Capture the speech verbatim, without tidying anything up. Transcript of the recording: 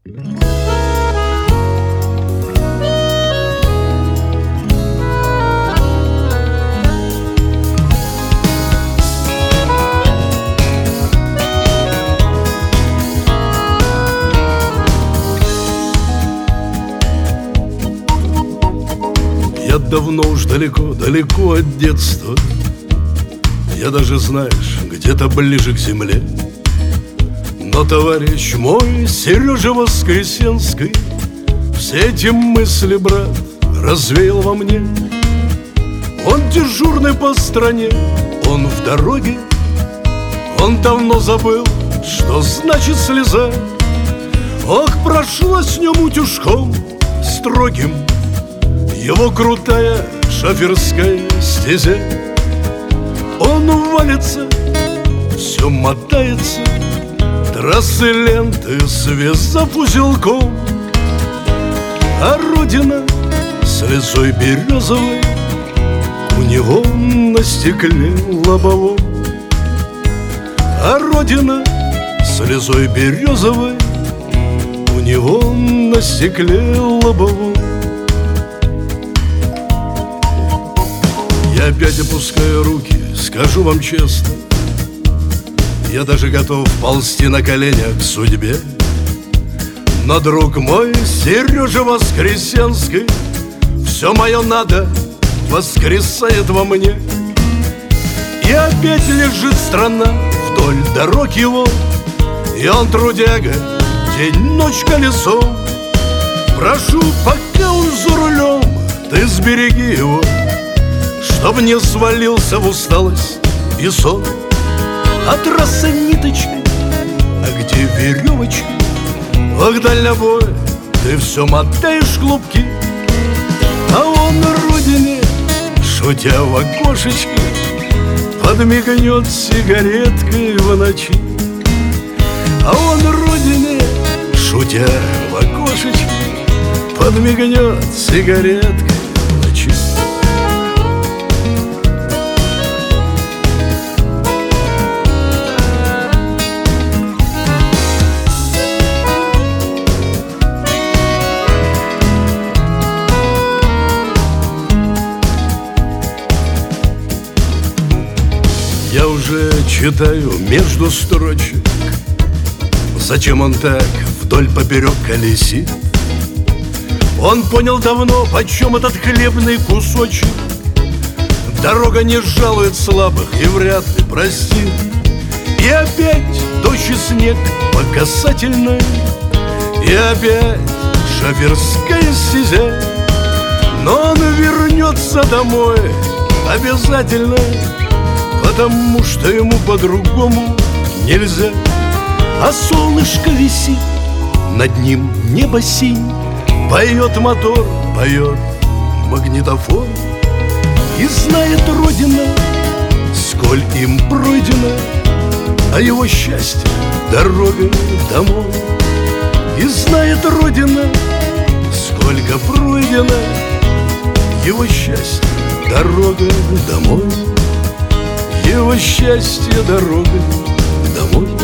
Я давно уж далеко, далеко от детства. Я даже, знаешь, где-то ближе к земле. Но товарищ мой, Сережа Воскресенский, все эти мысли, брат, развеял во мне. Он дежурный по стране, он в дороге. Он давно забыл, что значит слеза. Ох, прошла с ним утюжком строгим его крутая шоферская стезя. Он валится, все мотается, трассы ленты связав узелком. А родина слезой березовой у него на стекле лобовом. А родина слезой березовой у него на стекле лобовом. Я опять опускаю руки, скажу вам честно, я даже готов ползти на коленях к судьбе. Но, друг мой, Сережа Воскресенский, все мое надо воскресает во мне. И опять лежит страна вдоль дорог его, и он трудяга, день-ночь колесом. Прошу, пока он за рулем, ты сбереги его, чтоб не свалился в усталость и сон. А трасса ниточкой, а где веревочки? Ох, дальнобой, ты все мотаешь клубки. А он на родине, шутя в окошечке, подмигнет сигареткой в ночи. А он на родине, шутя в окошечке, подмигнет сигареткой в ночи. Я уже читаю между строчек, зачем он так вдоль поперек колесит. Он понял давно, почем этот хлебный кусочек. Дорога не жалует слабых и вряд ли простит. И опять дождь и снег по касательной, и опять шоферская стезя. Но он вернется домой обязательно, потому что ему по-другому нельзя. А солнышко висит, над ним небо синь, поет мотор, поет магнитофон. И знает родина, сколь им пройдено, а его счастье дорога домой. И знает родина, сколько пройдено, его счастье дорога домой. Его счастье дорога домой.